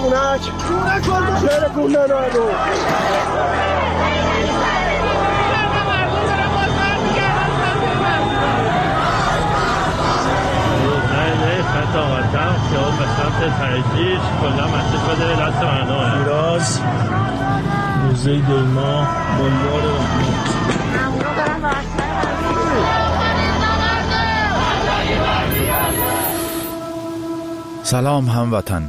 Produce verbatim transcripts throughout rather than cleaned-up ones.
خونک خونک ورده شهر خونه نارو خط آمدم خیال به سمت ترجیش کلا مسیح بده دست مردم میراز موزه دیما بلوار سلام هموطن.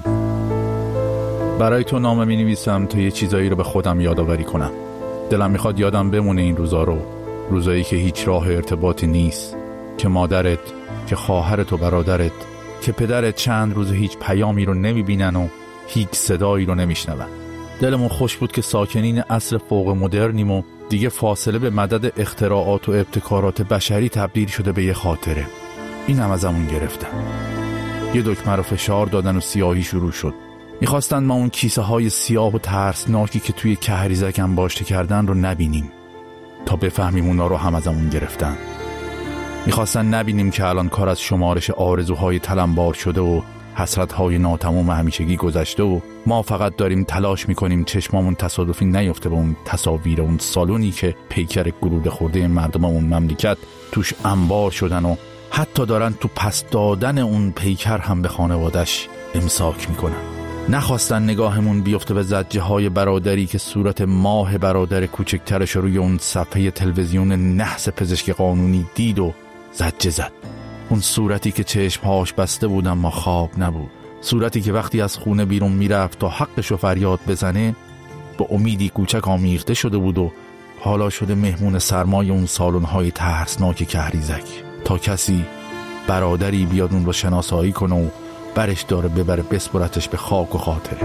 برای تو نامه می نویسم تا یه چیزایی رو به خودم یادآوری کنم. دلم میخواد یادم بمونه این روزا رو، روزایی که هیچ راه ارتباطی نیست، که مادرت، که خواهرت و برادرت، که پدرت چند روز هیچ پیامی رو نمیبینن و هیچ صدایی رو نمیشنون. دلمون خوش بود که ساکنین عصر فوق مدرنیم و دیگه فاصله به مدد اختراعات و ابتکارات بشری تبدیل شده به یه خاطره. اینم ازمون گرفتن. یه دکمه رو فشار دادن و سیاهی شروع شد. میخواستن ما اون کیسه های سیاه و ترسناکی که توی کهریزک انباشته کردن رو نبینیم تا بفهمیم اونا رو هم ازمون گرفتن. میخواستن نبینیم که الان کار از شمارش آرزوهای تلمبار شده و حسرتهای ناتمام همیشگی گذشته و ما فقط داریم تلاش میکنیم چشمامون تصادفی نیفته به اون تصاویر اون سالونی که پیکر گلوله خورده مردم اون مملکت توش انبار شدن و حتی دارن تو پس دادن اون پیکر هم به خانوادش امساک میکنن. نخواستن نگاهمون بیفته به زجه های برادری که صورت ماه برادر کوچکترش روی اون صفحه تلویزیون نحس پزشک قانونی دید و زجه زد. اون صورتی که چشمهاش بسته بود اما خواب نبود. صورتی که وقتی از خونه بیرون میرفت تا حقشو فریاد بزنه با امیدی کوچک آمیخته شده بود و حالا شده مهمون سرمای اون سالن‌های ترسناک کهریزک تا کسی برادری بیاد اون رو شناسایی کنه و برش داره ببره بسپرتش به خاک و خاطره.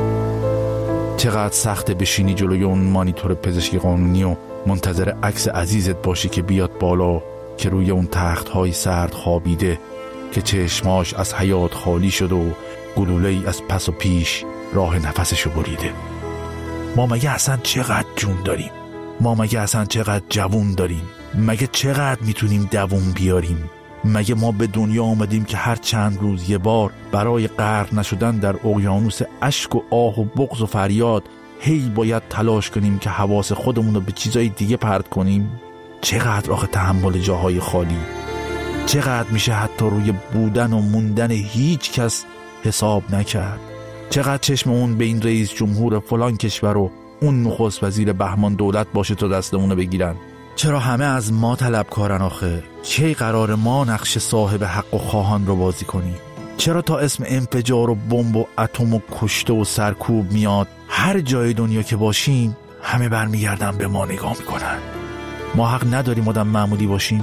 چقدر سخته بشینی جلوی اون مانیتور پزشکی قانونی و منتظر عکس عزیزت باشی که بیاد بالا، که روی اون تخت‌های سرد خوابیده، که چشماش از حیات خالی شده و گلوله‌ای از پس و پیش راه نفسشو بریده. ما مگه اصلا چقدر جون داریم؟ ما مگه اصلا چقدر جوون داریم؟ مگه چقدر میتونیم دووم بیاریم؟ مگه ما به دنیا آمدیم که هر چند روز یه بار برای غرق نشدن در اقیانوس اشک و آه و بغض و فریاد هی باید تلاش کنیم که حواس خودمون رو به چیزای دیگه پرت کنیم؟ چقدر آخه تحمل جاهای خالی؟ چقدر میشه حتی روی بودن و موندن هیچ کس حساب نکرد؟ چقدر چشم اون به این رئیس جمهور فلان کشور و اون نخست وزیر بهمان دولت باشه تا دستمونو بگیرن؟ چرا همه از ما طلبکارن آخه؟ کی قرار ما نقش صاحب حق و خواهان رو بازی کنیم؟ چرا تا اسم انفجار و بمب و اتم و کشته و سرکوب میاد هر جای دنیا که باشیم همه برمیگردن به ما نگاه میکنن؟ ما حق نداریم آدم معمولی باشیم؟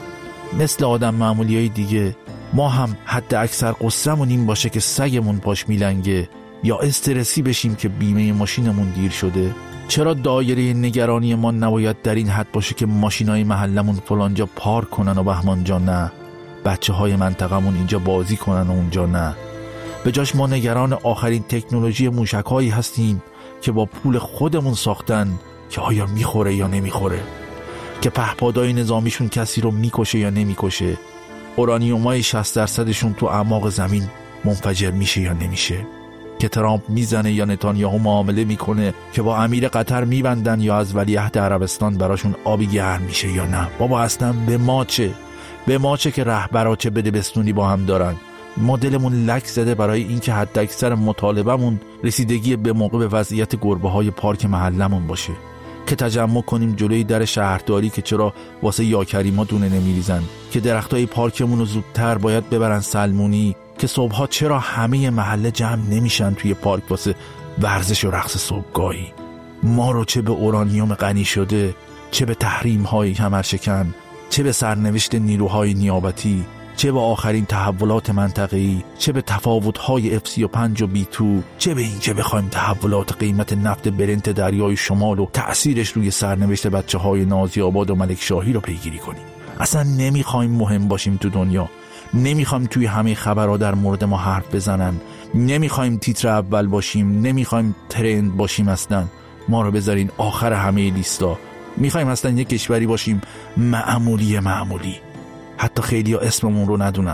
مثل آدم معمولی های دیگه ما هم حد اکثر قصرمون این باشه که سگمون پاش میلنگه یا استرسی بشیم که بیمه ماشینمون دیر شده؟ چرا دایره نگرانی ما نباید در این حد باشه که ماشینای محلمون فلانجا پارک کنن و بهمان جا نه، بچه های منطقمون اینجا بازی کنن و اونجا نه؟ به جاش ما نگران آخرین تکنولوژی موشکایی هستیم که با پول خودمون ساختن که آیا میخوره یا نمیخوره، که پهپادهای نظامیشون کسی رو میکشه یا نمیکشه، اورانیومای شصت درصدشون تو اعماق زمین منفجر میشه یا نمیشه، که ترامپ میزنه یا نتانیاهو معامله میکنه که با امیر قطر میبندن یا از ولیعهد عربستان براشون آبی گرم میشه یا نه. بابا اصلا به ما چه؟ به ما چه که رهبرا چه بده بستونی با هم دارن؟ ما دلمون لک زده برای اینکه حد اکثر مطالبمون رسیدگی به موقع به وضعیت گربه های پارک محلمون باشه، که تجمع کنیم جلوی در شهرداری که چرا واسه یا کریما دونه نمیریزن، که درختای پارکمون رو زودتر باید ببرن سلمونی، که صبحها چرا همه محله جمع نمیشن توی پارک واسه ورزش و رقص صبحگاهی. ما رو چه به اورانیوم غنی شده، چه به تحریم های کمرشکن، چه به سرنوشت نیروهای نیابتی، چه به آخرین تحولات منطقه‌ای، چه به تفاوت‌های اف سی و پنج و بی تو، چه به این که بخوایم تحولات قیمت نفت برنت دریای شمال و تأثیرش روی سرنوشت بچه‌های نازی آباد و ملک شاهی رو پیگیری کنیم. اصلا نمیخوایم مهم باشیم تو دنیا، نمیخوایم توی همه خبرها در مورد ما حرف بزنن، نمیخوایم تیتر اول باشیم، نمیخوایم ترند باشیم. اصلا ما رو بذارین آخر همه لیستا. میخوایم اصلا یک کشوری باشیم معمولی معمولی، حتی خیلی ها اسممون رو ندونن،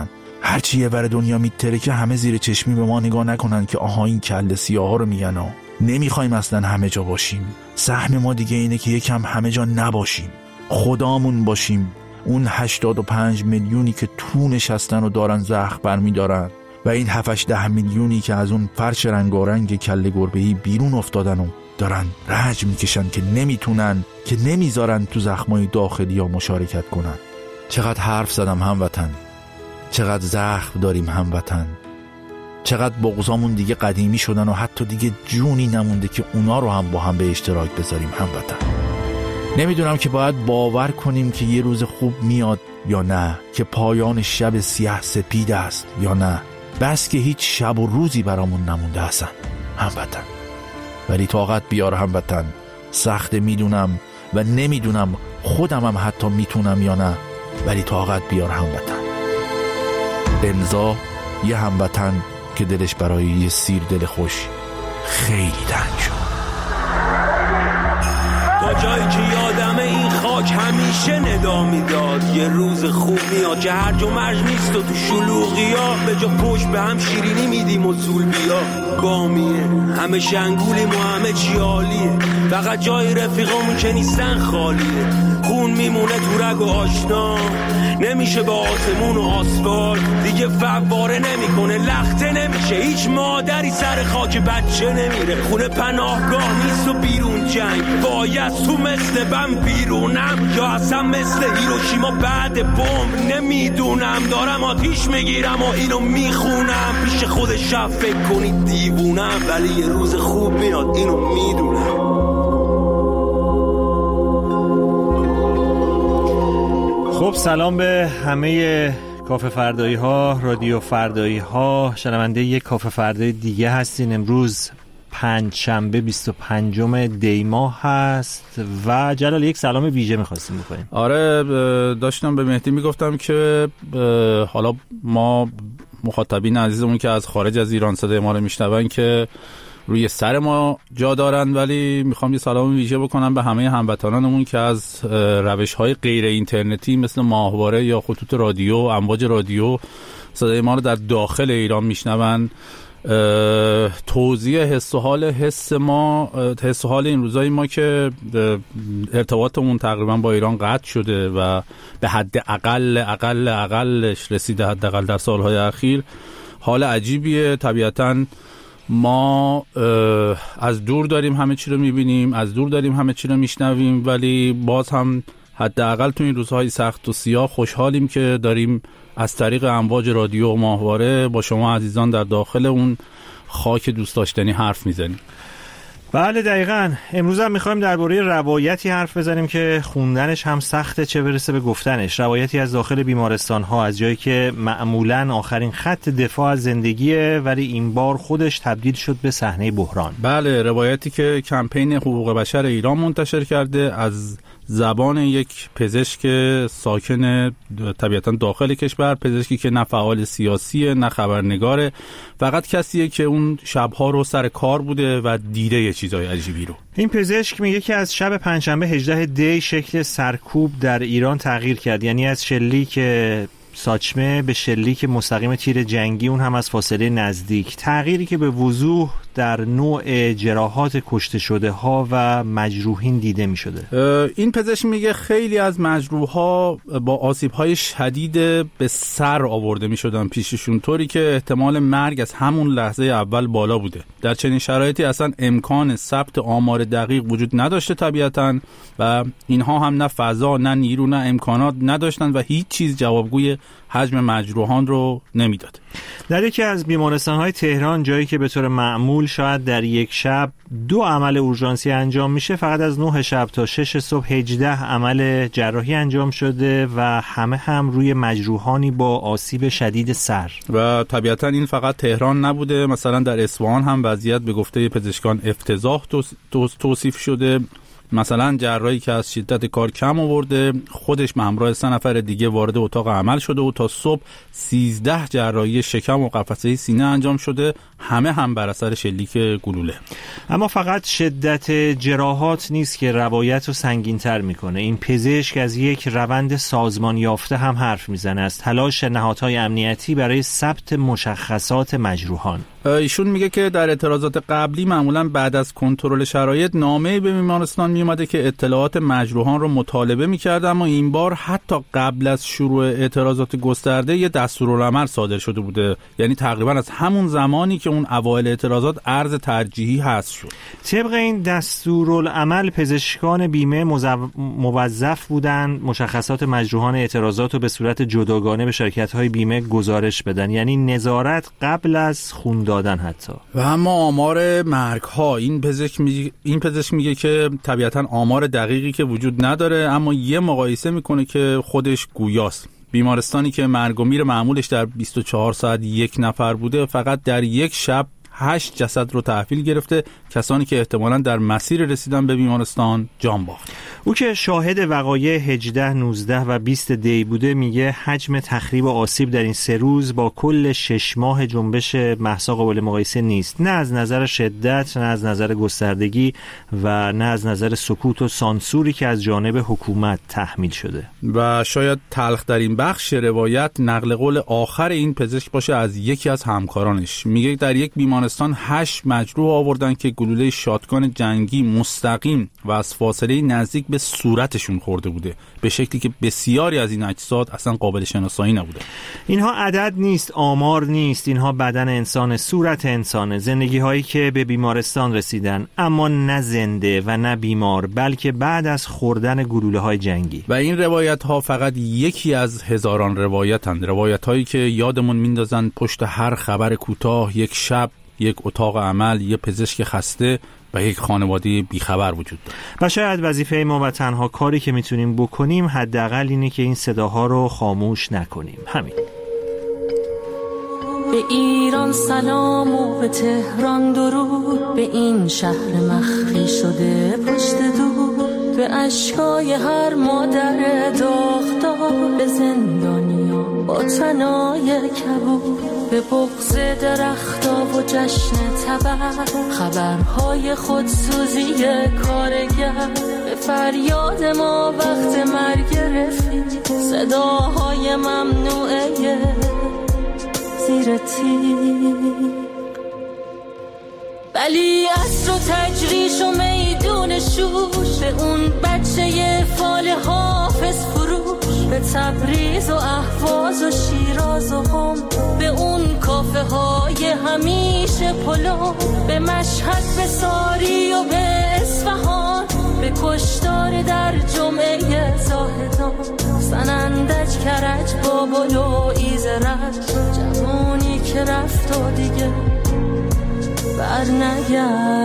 هرچی یه ور دنیا میترکه همه زیر چشمی به ما نگاه نکنن که آها این کله سیاه ها رو میگن ها. نمیخوایم اصلا همه جا باشیم. سهم ما دیگه اینه که یکم همه جا نباشیم، خدامون باشیم. اون هشتاد و پنج میلیونی که تو نشستن و دارن زخم برمیدارن و این هفت ده میلیونی که از اون فرش رنگارنگ کله گربه‌ای بیرون افتادن و دارن رنج میکشن که نمیتونن، که نمیذارن تو زخمای داخلی ها مشارکت کنن. چقدر حرف زدم هموطن، چقدر زخم داریم هموطن، چقدر بغضامون دیگه قدیمی شدن و حتی دیگه جونی نمونده که اونا رو هم با هم به اشتراک بذاریم هموطن. نمیدونم که باید باور کنیم که یه روز خوب میاد یا نه، که پایان شب سیاه سپید است یا نه. بس که هیچ شب و روزی برامون نمونده اصلا هموطن. ولی طاقت بیار هموطن، سخت میدونم و نمیدونم خودم هم حتی میتونم یا نه، ولی طاقت بیار هموطن. امضا یه هموطن که دلش برای یه سیر دل خوش خیلی تنگ شد. تا جایی که یادمه این خاک همیشه ندا میداد یه روز خوب میاد که هرج و مرج نیست و تو شلوغی ها به جا پشت به هم شیرینی میدیم و زول بیا بامیه. همه شنگولیم و همه چی عالیه، فقط جای رفیقامون که نیستن خالیه. خون میمونه تو رگ و آشنا، نمیشه با آسمون و آسفالت دیگه فواره نمیکنه، لخته نمیشه. هیچ مادری سر خاک بچه نمیره. خونه پناهگاه نیست و بیرون جنگ، باید تو مثل بم بیرونم یا اصلا مثل هیروشیما بعد بمب. نمیدونم دارم آتیش میگیرم و اینو میخونم، پیش خود شب فکر کنید دیوونم، ولی یه روز خوب میاد اینو میدونم. خب سلام به همه کافه فردایی ها، رادیو فردایی ها، شنونده یک کافه فردایی دیگه هستین. امروز پنج شنبه بیست و پنجم دی ماه هست و جلال یک سلام ویژه می‌خواستیم بکنیم. آره داشتم به مهدی میگفتم که حالا ما مخاطبین عزیزمون که از خارج از ایران صدای ما رو میشنون که روی سر ما جا دارن، ولی میخوام یه سلام ویژه بکنم به همه هموطنانمون که از روش‌های غیر اینترنتی مثل ماهواره یا خطوط رادیو، امواج رادیو صدای ما رو در داخل ایران میشنون. توضیح حس و حال حس ما حس و حال این روزای ما که ارتباطمون تقریبا با ایران قطع شده و به حد اقل اقل اقلش رسیده، حداقل در سالهای اخیر حال عجیبیه. طبیعتاً ما از دور داریم همه چی رو میبینیم، از دور داریم همه چی رو میشنویم، ولی باز هم حداقل تو این روزهای سخت و سیاه خوشحالیم که داریم از طریق امواج رادیو و ماهواره با شما عزیزان در داخل اون خاک دوست داشتنی حرف میزنیم. بله دقیقاً. امروز هم میخوایم درباره روایتی حرف بزنیم که خوندنش هم سخته چه برسه به گفتنش. روایتی از داخل بیمارستان ها، از جایی که معمولاً آخرین خط دفاع از زندگیه ولی این بار خودش تبدیل شد به صحنه بحران. بله، روایتی که کمپین حقوق بشر ایران منتشر کرده از زبان یک پزشک ساکن طبیعتاً داخل کشور، پزشکی که نه فعال سیاسیه نه خبرنگاره، فقط کسیه که اون شبها رو سر کار بوده و دیده یه چیزای عجیبی رو. این پزشک میگه که از شب پنجشنبه هجدهم دی شکل سرکوب در ایران تغییر کرد، یعنی از شلیک ساچمه به شلیک مستقیم تیر جنگی، اون هم از فاصله نزدیک. تغییری که به وضوح در نوع جراحات کشته شده ها و مجروحین دیده می شده. این پزشک میگه خیلی از مجروحها با آسیب های شدید به سر آورده می شدن پیششون، طوری که احتمال مرگ از همون لحظه اول بالا بوده. در چنین شرایطی اصلا امکان ثبت آمار دقیق وجود نداشته طبیعتاً، و اینها هم نه فضا نه نیرو نه امکانات نداشتن و هیچ چیز جوابگوی حجم مجروحان رو نمیداد. در یکی از بیمارستان‌های تهران، جایی که به طور معمول شاید در یک شب دو عمل اورژانسی انجام میشه، فقط از نه شب تا شش صبح هجده عمل جراحی انجام شده و همه هم روی مجروحانی با آسیب شدید سر. و طبیعتا این فقط تهران نبوده، مثلا در اصفهان هم وضعیت به گفته پزشکان افتضاح توصیف شده. مثلا جراحی که از شدت کار کم آورده خودش به همراه سه نفر دیگه وارد اتاق عمل شده و تا صبح سیزده جراحی شکم و قفسه سینه انجام شده، همه هم بر اثر شلیک گلوله. اما فقط شدت جراحات نیست که روایت رو سنگین‌تر میکنه. این پزشک از یک روند سازمان یافته هم حرف میزنه، از تلاش نهادهای امنیتی برای ثبت مشخصات مجروحان. ایشون میگه که در اعتراضات قبلی معمولا بعد از کنترل شرایط نامه‌ای به بیمارستان میومده که اطلاعات مجروحان رو مطالبه میکرده، اما این بار حتی قبل از شروع اعتراضات گسترده یه دستورالعمل صادر شده بوده، یعنی تقریبا از همون زمانی که اون اوایل اعتراضات ارز ترجیحی هست شد. طبق این دستورالعمل پزشکان بیمه موظف بودن مشخصات مجروحان اعتراضات رو به صورت جداگانه به شرکت‌های بیمه گزارش بدن، یعنی نظارت قبل از خون دادن حتی. و اما آمار مرگ ها، این پزشک میگه این پزشک میگه که طبیعتا آمار دقیقی که وجود نداره، اما یه مقایسه میکنه که خودش گویاست. بیمارستانی که مرگ و میر معمولش در بیست و چهار ساعت یک نفر بوده، فقط در یک شب هشت جسد رو تحویل گرفته، کسانی که احتمالاً در مسیر رسیدن به بیمارستان جان باخت. او که شاهد وقایع هجده، نوزده و بیست دی بوده میگه حجم تخریب و آسیب در این سه روز با کل شش ماه جنبش مهسا قابل مقایسه نیست، نه از نظر شدت، نه از نظر گستردگی و نه از نظر سکوت و سانسوری که از جانب حکومت تحمیل شده. و شاید تلخ در این بخش روایت نقل قول آخر این پزشک باشه از یکی از همکارانش. میگه در یک بیمارستان هشت مجروح آوردن که گلوله شاتگان جنگی مستقیم و از فاصله نزدیک به صورتشون خورده بوده، به شکلی که بسیاری از این اجساد اصلا قابل شناسایی نبوده. اینها عدد نیست، آمار نیست، اینها بدن انسان، صورت انسانه، زندگی هایی که به بیمارستان رسیدن اما نه زنده و نه بیمار، بلکه بعد از خوردن گلوله های جنگی. و این روایت ها فقط یکی از هزاران روایتند، روایت هایی که یادمون میندازن پشت هر خبر کوتاه یک شب، یک اتاق عمل، یک پزشک خسته و یک خانواده بیخبر وجود داره. و شاید وظیفه ما و تنها کاری که میتونیم بکنیم حداقل اینه که این صداها رو خاموش نکنیم. همین. به ایران سلام و به تهران درود، به این شهر مخفی شده پشت دور، به اشکای هر مادر داغدار، به زندانیا با تنای کبود، به بغض درختا و جشن تبر، خبرهای خودسوزی کارگر، به فریاد ما وقت مرگ رفیق، صداهای ممنوعه زیر تیغ. ولی عصر و تجریش و میدون شوش، به اون بچه فال حافظ فروش، به تبریز و اهواز و شیراز و قم، به اون کافه های همیشه پلو، به مشهد، به ساری و به اصفهان، به کشتار در جمعه زاهدان، سنندج، کرج، بابل و ایزرج، جوانی که رفت و دیگه برنگشت.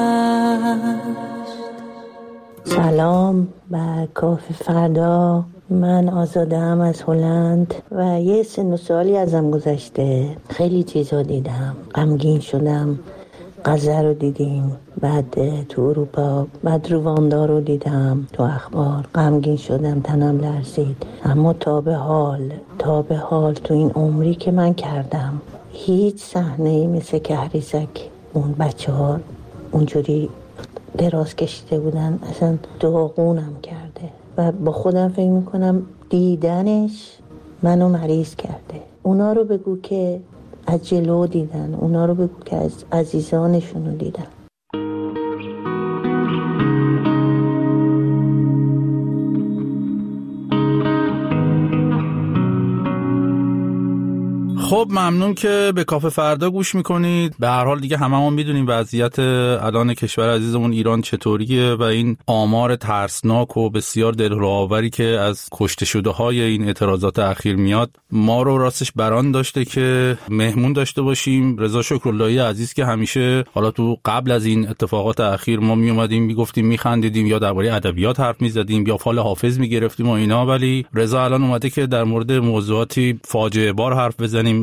سلام بر کافه فردا، من آزادم از هلند و یه سن و سالی ازم گذشته، خیلی چیزا دیدم، غمگین شدم. غزه رو دیدیم، بعد تو اروپا، بعد رواندا رو دیدم تو اخبار، غمگین شدم، تنم لرزید. اما تا به حال تا به حال تو این عمری که من کردم هیچ صحنه‌ای مثل کهریزک اون بچه ها اونجوری دراز کشیده بودن اصلا داغونم کرده و با خودم فکر میکنم دیدنش منو مریض کرده. اونا رو بگو که از جلو دیدن، اونا رو بگو که از عزیزانشون رو دیدن. خب ممنون که به کافه فردا گوش میکنید. به هر حال دیگه هممون میدونیم وضعیت الان کشور عزیزمون ایران چطوریه و این آمار ترسناک و بسیار دلهره‌آوری که از کشته شده های این اعتراضات اخیر میاد ما رو راستش بران داشته که مهمون داشته باشیم. رضا شکراللهی عزیز که همیشه حالا تو قبل از این اتفاقات اخیر ما می اومدیم میگفتیم میخندیدیم یا درباره ادبیات حرف میزدیم یا فال حافظ میگرفتیم و اینا، ولی رضا الان اومده که در مورد موضوعاتی فاجعه بار حرف بزنیم.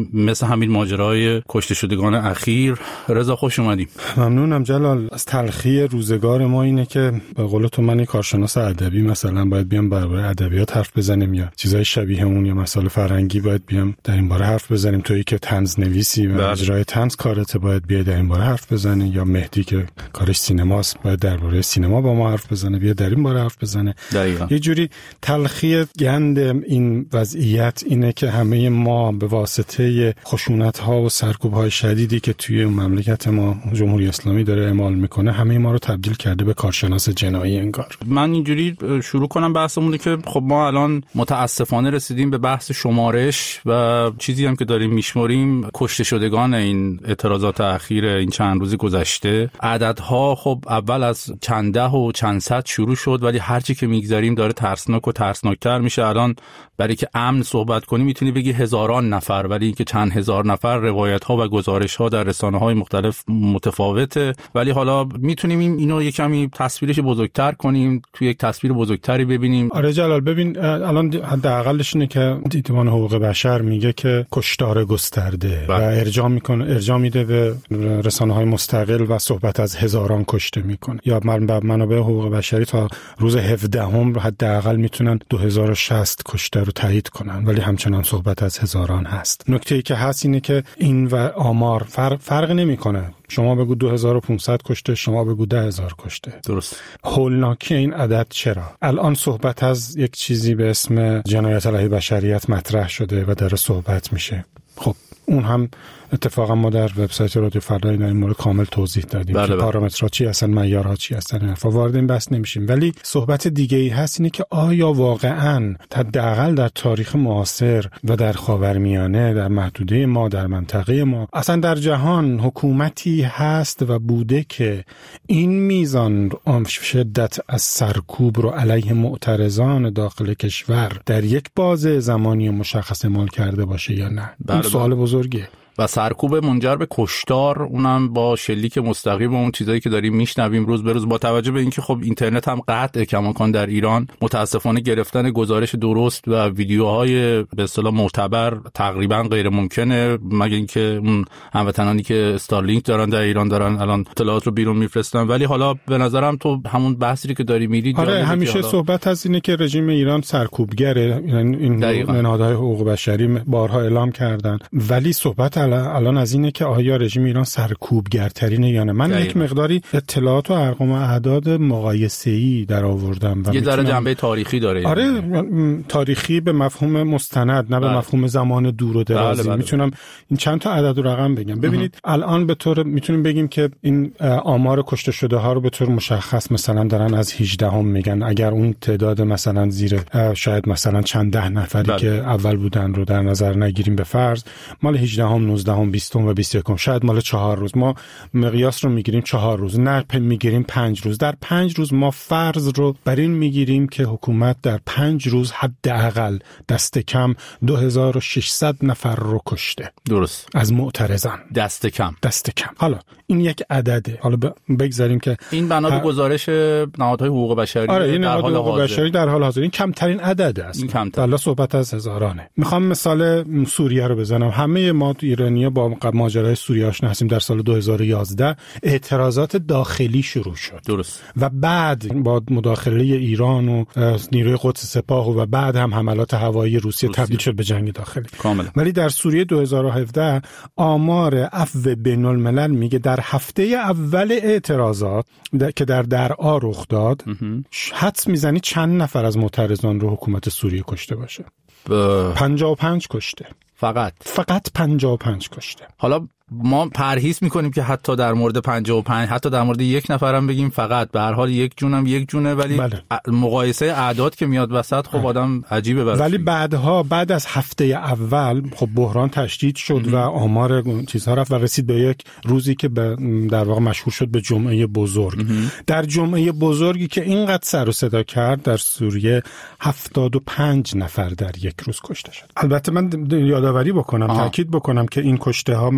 مثل همین ماجرای کشته شدگان اخیر. رضا خوش اومدیم. ممنونم جلال. از تلخی روزگار ما اینه که به قول تو من کارشناس ادبی مثلا باید بیام برای ادبیات حرف بزنیم یا چیزای شبیه اون یا مسائل فرهنگی باید بیام در این باره حرف بزنیم. تویی که طنز نویسی و اجرای طنز کارت باید بیای در این باره حرف بزنی، یا مهدی که کارش سینماست باید درباره سینما با ما حرف بزنه، بیا در این باره حرف بزنه. دقیقاً. یه جوری تلخی گند این وضعیت اینه که همه ما به واسطه خشونت‌ها و سرکوب‌های شدیدی که توی مملکت ما جمهوری اسلامی داره اعمال میکنه همه ما رو تبدیل کرده به کارشناس جنایی انگار. من اینجوری شروع کنم بحثمون که خب ما الان متاسفانه رسیدیم به بحث شمارش و چیزی هم که داریم میشماریم کشته شدگان این اعتراضات اخیر این چند روز گذشته. عددها خب اول از چند ده و چند صد شروع شد ولی هرچی که میگذاریم داره ترسناک و ترسناکتر میشه. الان برای که امن صحبت کنی میتونی بگی هزاران نفر، ولی اینکه چند هزار نفر روایت ها و گزارش ها در رسانه های مختلف متفاوته. ولی حالا میتونیم اینو یک کمی تصویرش بزرگتر کنیم، توی یک تصویر بزرگتری ببینیم. آره جلال، ببین الان حداقلش اینه که دیوان حقوق بشر میگه که کشتار گسترده و ارجاع میکنه، ارجاع میده به رسانه های مستقل و صحبت از هزاران کشته میکنه. یا منابع حقوق بشری تا روز هفدهم حداقل میتونن دو هزار و شصت کشته رو تایید کنن، ولی همچنان صحبت از هزاران هست. نکته‌ای که هست اینه که این و آمار فرق, فرق نمیکنه. شما بگو دو هزار و پانصد کشته، شما بگو ده هزار کشته. درست. هولناکی این عدد چرا؟ الان صحبت از یک چیزی به اسم جنایت علیه بشریت مطرح شده و داره صحبت میشه. خب اون هم اتفاقا ما در وبسایت رادیو فردا در این مورد کامل توضیح دادیم بله که بله. پارامترها چی هستن، معیارها چی هستن. این حرفا وارد این بحث نمیشیم. ولی صحبت دیگه ای هست اینه که آیا واقعا حداقل در تاریخ معاصر و در خاورمیانه، در محدوده ما، در منطقه ما، اصلا در جهان حکومتی هست و بوده که این میزان شدت از سرکوب رو علیه معترضان داخل کشور در یک بازه زمانی مشخص اعمال کرده باشه یا نه؟ بله این سوال بزرگیه. و سرکوب منجر به کشتار، اونم با شلیک مستقیم و اون چیزایی که داریم میشنویم روز به روز، با توجه به اینکه خب اینترنت هم قطع کماکان در ایران، متاسفانه گرفتن گزارش درست و ویدیوهای به اصطلاح معتبر تقریبا غیر ممکنه، مگر اینکه اون هموطنانی که استارلینک دارن در ایران دارن الان اطلاعات رو بیرون میفرستن. ولی حالا به نظرم تو همون بحثی که داری میری، آره همیشه صحبت هست اینه که رژیم ایران سرکوبگره، این نهادهای حقوق بشری بارها اعلام کردن، ولی صحبت الان از اینه که آیا رژیم ایران سرکوبگرترینه یا نه. من یک مقداری اطلاعات و ارقام و اعداد مقایسه‌ای در آوردم و یه ذره جنبه تاریخی داره. آره تاریخی به مفهوم مستند، نه به مفهوم زمان دور و درازی. بله بله. میتونم این چند تا عدد و رقم بگم. ببینید الان به طور میتونیم بگیم که این آمار کشته شده ها رو به طور مشخص مثلا دارن از هجدهم میگن. اگر اون تعداد مثلا زیر شاید مثلا چند ده نفری بله. که اول بودن رو در نظر نگیریم، به فرض مال هجدهم، نوزدهم، بیستم و بیست و یکم، شاید مال چهار روز، ما مقیاس رو میگیریم چهار روز، نه میگیریم پنج روز. در پنج روز ما فرض رو بر این میگیریم که حکومت در پنج روز حداقل دست کم دو هزار و ششصد نفر رو کشته. درست. از معترضان. دست کم. دست کم. حالا این یک عدده. حالا بگذاریم که این بنا به گزارش نهادهای حقوق بشری. آره این نهادهای حقوق بشری در حال حاضر این کمترین عدده است. این کمتر. حالا صحبت از هزارانه. میخوام مثال سوریه رو بزنم. همه ما ایرانی‌ها با ماجرای سوریه آشنا هستیم. در سال دو هزار و یازده اعتراضات داخلی شروع شد. درست. و بعد با مداخله ایران و نیروی قدس سپاه و بعد هم حملات هوایی روسیه, روسیه. تبدیل شد به جنگ داخلی. کاملا. ولی در سوریه دو هزار و هفده آمار عفو بین الملل میگه در هفته اول اعتراضات که در درعا رخ داد حدس میزنی چند نفر از معترضان رو حکومت سوریه کشته باشه؟ ب... پنجاه و پنج کشته. فقط فقط پنجاه و پنج کشته. حالا ما پرهیز میکنیم که حتی در مورد پنجاه و پنج، حتی در مورد یک نفرم بگیم فقط، به هر حال یک جونم یک جونه، ولی بله. مقایسه اعداد که میاد وسط خب آدم عجیبه براش. ولی بعدها بعد از هفته اول خب بحران تشدید شد و آمار چیزها رفت و رسید به یک روزی که در واقع مشهور شد به جمعه بزرگ. در جمعه بزرگی که اینقدر سر و صدا کرد در سوریه هفتاد و پنج نفر در یک روز کشته شد. البته من یادآوری بکنم، تاکید بکنم که این کشته ها مربوط به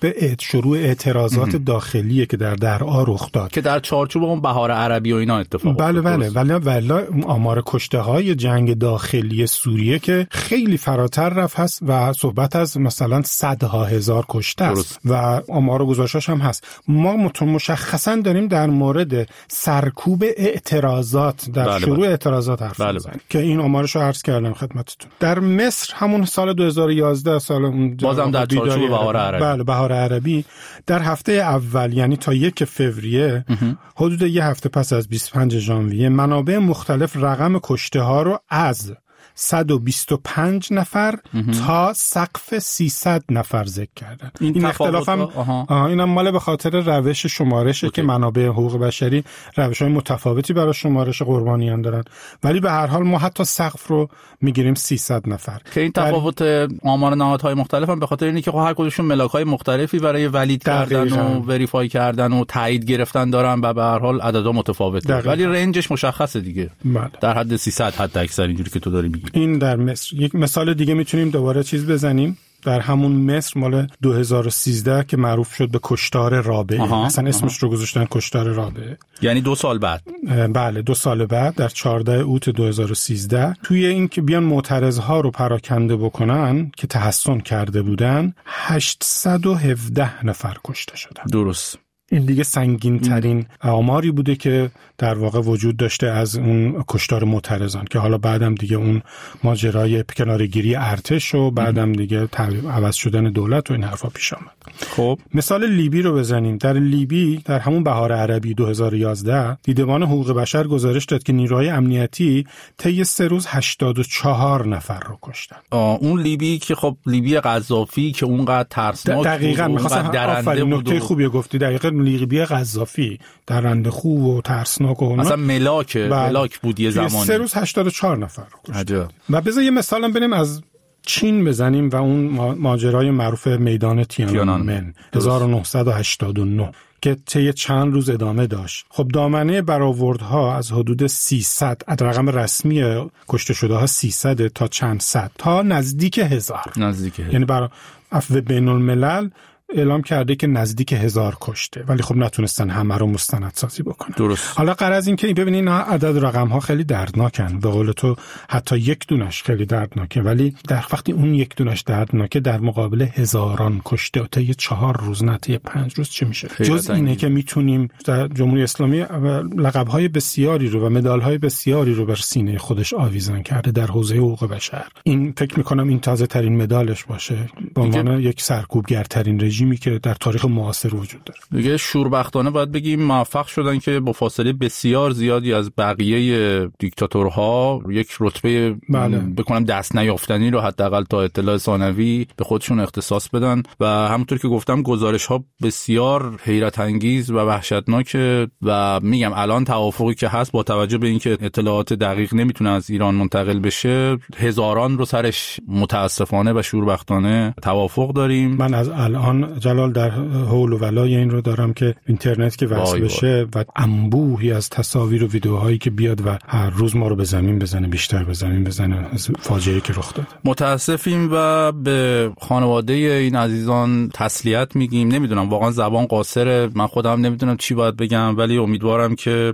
به شروع اعتراضات داخلیه که در درعا رخ داد که در چارچوب اون بهار عربی و اینا اتفاق بله بله ولی ولی آمار کشته های جنگ داخلی سوریه که خیلی فراتر رفت هست و صحبت از مثلا صدها هزار کشته است و آمار و گزارشاش هم هست. ما مشخصا داریم در مورد سرکوب اعتراضات در بله شروع بله. اعتراضات حرف بله بله. که این آمارش رو عرض کردم خدمتتون. در مصر همون سال دو هزار و یازده سال اون بازم در چارچوب بهار عربی بله بهار عربی در هفته اول یعنی تا یک فوریه حدود یک هفته پس از بیست و پنج ژانویه منابع مختلف رقم کشته ها رو از صد و بیست و پنج نفر تا سقف سیصد نفر ذکر کردن. این, این اختلاف هم اینم مال به خاطر روش شمارشه که منابع حقوق بشری روش‌های متفاوتی برای شمارش قربانیان دارن، ولی به هر حال ما حتی سقف رو میگیریم سیصد نفر که این تفاوت در... آمار نهادهای مختلف هم به خاطر اینه که خب هر کدومشون ملاک‌های مختلفی برای ولید کردن و وریفای کردن و تایید گرفتن دارن و به هر حال عددها متفاوته، ولی رنجش مشخصه دیگه بله. در حد سیصد حد اکثر اینجوری که تو داری میگی. این در مصر. یک مثال دیگه میتونیم دوباره چیز بزنیم در همون مصر مال دو هزار و سیزده که معروف شد به کشتار رابعه. آها، اصلا اسمش آها. رو گذاشتن کشتار رابعه، یعنی دو سال بعد. بله دو سال بعد در چهاردهم اوت دو هزار و سیزده توی این که بیان معترضها رو پراکنده بکنن که تحصن کرده بودن هشتصد و هفده نفر کشته شدن. درست. این دیگه سنگین ترین آماری بوده که در واقع وجود داشته از اون کشتار معترضان که حالا بعدم دیگه اون ماجرای کناره‌گیری ارتش و بعدم دیگه عوض شدن دولت و این حرفا پیش آمد. خب مثال لیبی رو بزنیم. در لیبی در همون بهار عربی دو هزار و یازده دیدبان حقوق بشر گزارش داد که نیروهای امنیتی طی سه روز هشتاد و چهار نفر رو کشتن. آه اون لیبی که خب لیبی قذافی که اونقدر ترسناک دقیقاً می‌خواستم درنده بود. نکته خوبی گفتی. دقیقاً لیبی قذافی درنده خوب و ترسناک و مثلا ملاک ملاک بود یه زمانی. سه روز هشتاد و چهار نفر رو کشتن. و بذار یه مثالم بریم از چین بزنیم و اون ماجرای معروف میدان تیانانمن هزار و نهصد و هشتاد و نه که طی چند روز ادامه داشت. خب دامنه برآوردها از حدود سیصد، رقم رسمی کشته شده ها سیصد تا چند صد تا نزدیک هزار. نزدیک هزار. یعنی برای عفو بین الملل اعلام کرده که نزدیک هزار کشته، ولی خب نتونستن همه رو مستند سازی بکنن. درست. حالا غرض این که ببینین عدد رقم ها خیلی دردناکن، به قول تو حتی یک دونش خیلی دردناکه، ولی در وقتی اون یک دونش دردناکه در مقابل هزاران کشته تا یه چهار روز نه تا پنج روز چه میشه؟ جز اینه که میتونیم در جمهوری اسلامی لقب های بسیاری رو و مدال های بسیاری رو بر سینه خودش آویزان کرده در حوزه حقوق بشر. این فکر میکنم این تازه ترین مدالش باشه به عنوان یک سرکوبگرترین رژیمی که در تاریخ معاصر وجود داره. دیگه شوربختانه باید بگیم موفق شدن که با فاصله بسیار زیادی از بقیه دیکتاتورها یک رتبه بله. بکنم دست نیافتنی رو حداقل تا اطلاع ثانوی به خودشون اختصاص بدن و همونطور که گفتم گزارش ها بسیار حیرت انگیز و وحشتناکه و میگم الان توافقی که هست با توجه به اینکه اطلاعات دقیق نمیتونه از ایران منتقل بشه هزاران رو سرش متاسفانه و شوربختانه توافق داریم. من از الان جلال در حول و ولای این رو دارم که اینترنت که وصل بشه و انبوهی از تصاویر و ویدیوهایی که بیاد و هر روز ما رو به زمین بزنه، بیشتر به زمین بزنه از فاجعه‌ای که رخ داد. متاسفیم و به خانواده این عزیزان تسلیت میگیم. نمیدونم واقعا زبان قاصره، من خودم نمیدونم چی باید بگم، ولی امیدوارم که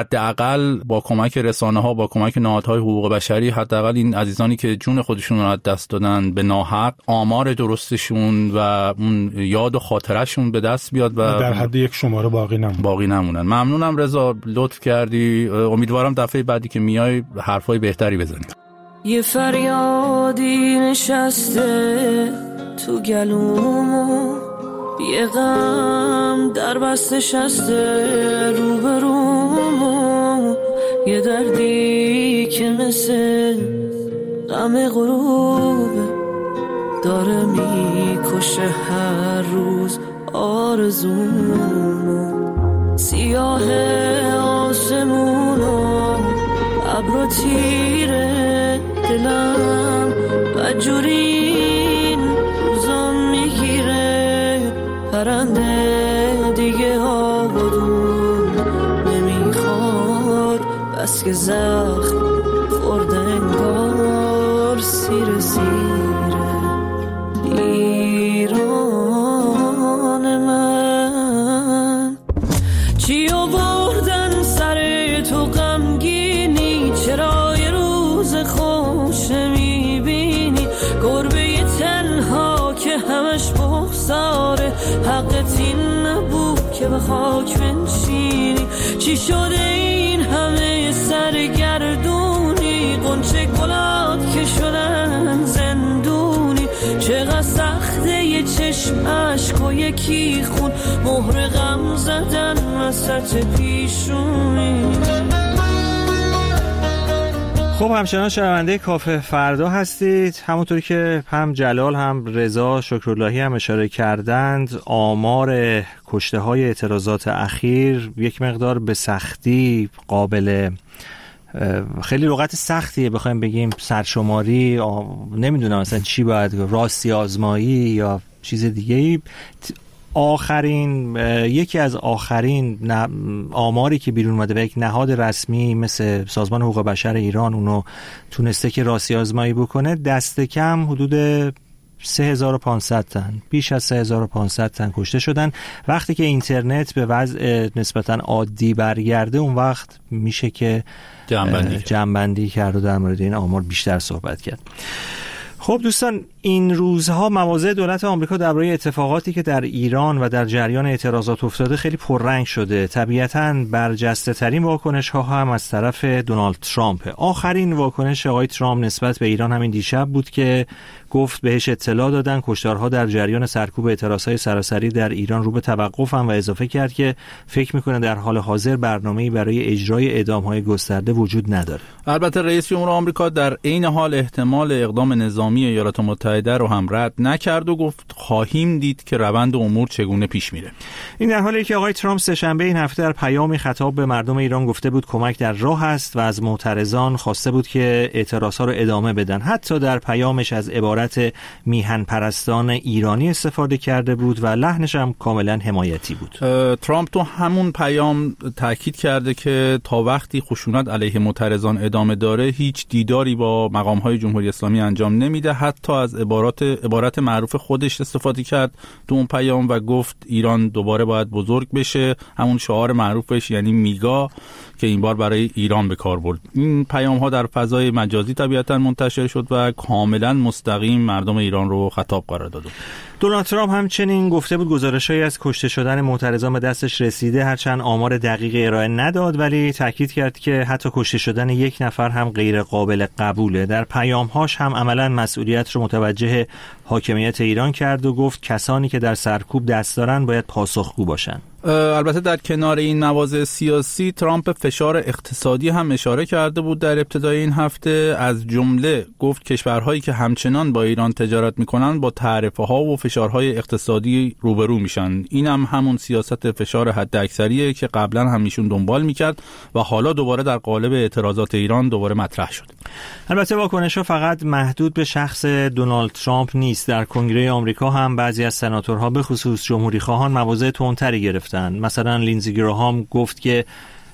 حداقل با کمک رسانه‌ها، با کمک نهادهای حقوق بشری، حداقل این عزیزانی که جون خودشون رو از دست دادن به ناحق آمار درستشون و اون یاد و خاطرشون به دست بیاد و در حد یک شماره باقی نمونن. باقی نمونن. ممنونم رضا، لطف کردی. امیدوارم دفعه بعدی که میای حرفای بهتری بزنی. یه فریادی نشسته تو گلومو، یه غم در بسته شسته روبرومو، یه دردی که مثل غم غروبه داره میکشه هر روز آرزومو، سیاه آسمونو ابر تیره دلم و جورین روزام میگیره، پرنده دیگه آبادون نمیخواد بس که زخم خورده انگار سیر سیره ایران حقت این نبود که به خاک بنشینی. چی شده این همه سرگردونی؟ قنچه گلات که شدن زندونی. چقدر سخته یه چشم عشق و یکی خون، مهر غم زدن وسط پیشونی. خب همچنان شنونده کافه فردا هستید. همونطوری که هم جلال هم رضا شکراللهی هم اشاره کردند، آمار کشته های اعتراضات اخیر یک مقدار به سختی قابل، خیلی لغت سختیه بخوایم بگیم سرشماری، نمیدونم مثلا چی باید، راستی آزمایی یا چیز دیگه ای. آخرین یکی از آخرین آماری که بیرون اومده و یک نهاد رسمی مثل سازمان حقوق بشر ایران اونو تونسته که راستی آزمایی بکنه، دست کم حدود سه هزار و پانصد تن، بیش از سه هزار و پانصد تن کشته شدن. وقتی که اینترنت به وضع نسبتا عادی برگرده، اون وقت میشه که جمع‌بندی جمع‌بندی کرد و در مورد این آمار بیشتر صحبت کرد. خب دوستان، این روزها مواضع دولت آمریکا درباره اتفاقاتی که در ایران و در جریان اعتراضات افتاده خیلی پررنگ شده. طبیعتاً برجسته ترین واکنش ها هم از طرف دونالد ترامپ. آخرین واکنش آقای ترامپ نسبت به ایران همین دیشب بود که گفت بهش اطلاع دادن کشتارها در جریان سرکوب اعتراضهای سراسری در ایران رو به توقف هم، و اضافه کرد که فکر میکنه در حال حاضر برنامه‌ای برای اجرای اعدام‌های گسترده وجود نداره. البته رئیس جمهور آمریکا در عین حال احتمال اقدام نظامی ایالات متحده رو هم رد نکرد و گفت خواهیم دید که روند امور چگونه پیش میره. این در حالی که آقای ترامپ سه‌شنبه این هفته در پیامی خطاب به مردم ایران گفته بود کمک در راه است و از معترضان خواسته بود که اعتراضها رو ادامه بدن. حتی در پیامش از عبارت میهن پرستان ایرانی استفاده کرده بود و لحنش هم کاملا حمایتی بود. ترامپ تو همون پیام تاکید کرده که تا وقتی خشونت علیه معترضان ادامه داره هیچ دیداری با مقام‌های جمهوری اسلامی انجام نمیده. حتی از عبارات عبارت معروف خودش استفاده کرد تو اون پیام و گفت ایران دوباره باید بزرگ بشه، همون شعار معروفش یعنی میگا که این بار برای ایران به کار برد. این پیام ها در فضای مجازی طبیعتاً منتشر شد و کاملا مستقیم مردم ایران رو خطاب قرار داد. دونالد ترامپ همچنین گفته بود گزارش‌هایی از کشته شدن معترضان به دستش رسیده، هرچند آمار دقیقی ارائه نداد، ولی تاکید کرد که حتی کشته شدن یک نفر هم غیر قابل قبوله. در پیام‌هاش هم عملاً مسئولیت رو متوجه حاکمیت ایران کرد و گفت کسانی که در سرکوب دست دارن باید پاسخگو باشن. البته در کنار این مواضع سیاسی، ترامپ فشار اقتصادی هم اشاره کرده بود در ابتدای این هفته. از جمله گفت کشورهایی که همچنان با ایران تجارت میکنن با تعرفه‌ها و فشارهای اقتصادی روبرو میشن. این هم همون سیاست فشار حداکثریه که قبلا هم ایشون دنبال میکرد و حالا دوباره در قالب اعتراضات ایران دوباره مطرح شد. البته واکنش‌ها فقط محدود به شخص دونالد ترامپ نیست. در کنگره آمریکا هم بعضی از سناتورها به خصوص جمهوری‌خواهان مواضع تندتری گرفتن. مثلا لینزی گراهام گفت که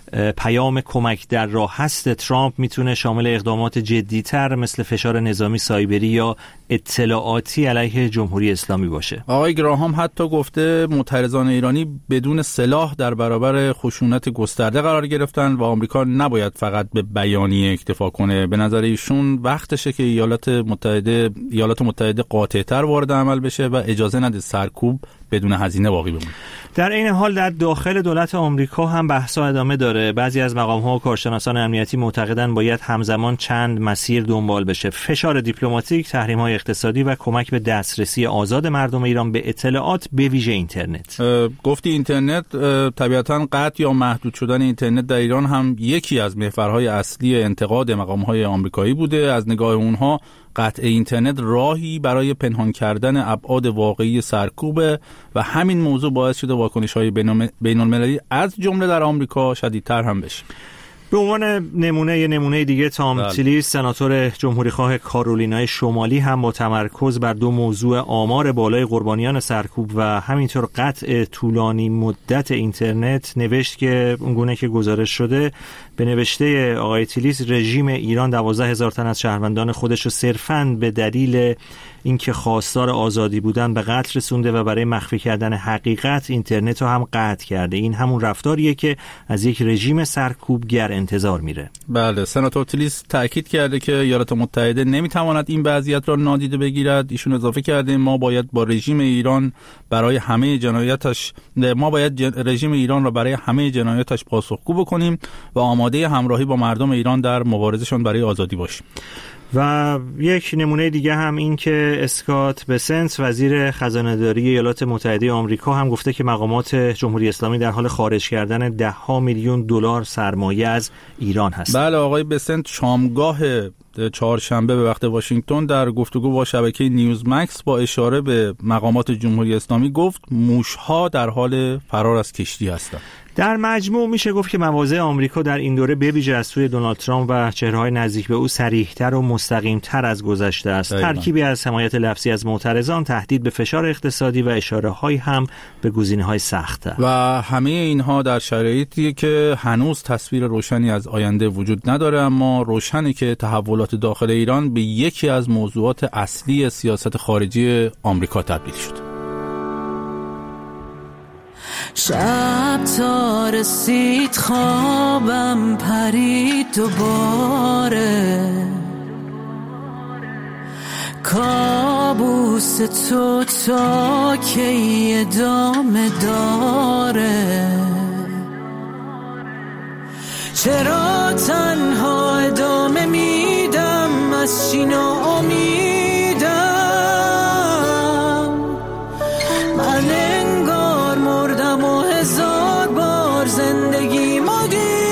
پیام کمک در راه هست ترامپ میتونه شامل اقدامات جدی‌تر مثل فشار نظامی سایبری یا اطلاعاتی علیه جمهوری اسلامی باشه. آقای گراهام حتی گفته معترضان ایرانی بدون سلاح در برابر خشونت گسترده قرار گرفتن و آمریکا نباید فقط به بیانیه اکتفا کنه. به نظر ایشون وقتشه که ایالات متحده ایالات متحده قاطع‌تر وارد عمل بشه و اجازه نده سرکوب بدون هزینه باقی بمونه. در این حال در داخل دولت آمریکا هم بحث‌ها ادامه داره. بعضی از مقام‌ها و کارشناسان امنیتی معتقدند باید همزمان چند مسیر دنبال بشه: فشار دیپلماتیک، تحریم‌های اقتصادی و کمک به دسترسی آزاد مردم ایران به اطلاعات، به ویژه اینترنت. گفتی اینترنت، طبیعتاً قطع یا محدود شدن اینترنت در ایران هم یکی از محورهای اصلی انتقاد مقام‌های آمریکایی بوده. از نگاه اونها قطع اینترنت راهی برای پنهان کردن ابعاد واقعی سرکوبه و همین موضوع باعث شده واکنش‌های بین‌المللی از جمله در آمریکا شدیدتر هم بشه. به عنوان نمونه یه نمونه دیگه، تام تیلیس سناتور جمهوریخواه کارولینای شمالی هم با تمرکز بر دو موضوع آمار بالای قربانیان سرکوب و همینطور قطع طولانی مدت اینترنت نوشت که اونگونه که گزارش شده به نوشته آقای تیلیس، رژیم ایران دوازده هزار تن از شهروندان خودش رو صرفاً به دلیل اینکه خواستار آزادی بودن به قتل رسونده و برای مخفی کردن حقیقت اینترنت رو هم قطع کرده. این همون رفتاریه که از یک رژیم سرکوبگر انتظار میره. بله، سناتور تیلیس تاکید کرده که ایالات متحده نمیتواند این وضعیت را نادیده بگیرد. ایشون اضافه کرده ما باید با رژیم ایران برای همه جنایاتش ما باید رژیم ایران را برای همه جنایاتش پاسخگو بکنیم و آماده همراهی با مردم ایران در مبارزشان برای آزادی باشیم. و یک نمونه دیگه هم این که اسکات بسنت وزیر خزانه‌داری ایالات متحده آمریکا هم گفته که مقامات جمهوری اسلامی در حال خارج کردن ده ها میلیون دلار سرمایه از ایران هست. بله، آقای بسنت شامگاه چهارشنبه به وقت واشنگتن در گفتگو با شبکه نیوز مکس با اشاره به مقامات جمهوری اسلامی گفت موش‌ها در حال فرار از کشتی هستند. در مجموع میشه گفت که مواضع آمریکا در این دوره به ویژه از سوی دونالد ترامپ و چهره‌های نزدیک به او صریح‌تر و مستقیم‌تر از گذشته است. دایما. ترکیبی از حمایت لفظی از معترضان، تهدید به فشار اقتصادی و اشاره‌های هم به گزینه‌های سخت. و همه اینها در شرایطی که هنوز تصویر روشنی از آینده وجود نداره، اما روشنی که تحولات داخل ایران به یکی از موضوعات اصلی سیاست خارجی آمریکا تبدیل شد. شب تا رسید خوابم پرید دوباره، کابوس تو تا کی ادامه داره؟ چرا تنها ادامه میدم از چی ناامیدم؟ من انگار مردم و هزار بار زندگی ما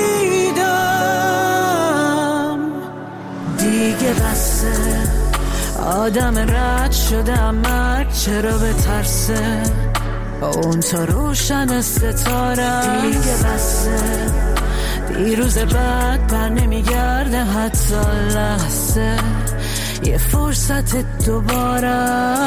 دیدم. دیگه بسه آدم رد شدم، مرگ چرا به ترسه اون تا روشن ستارم. دیگه بسه دیروز بعد بر نمیگرده حتی لحظه، یه فرصت دوباره.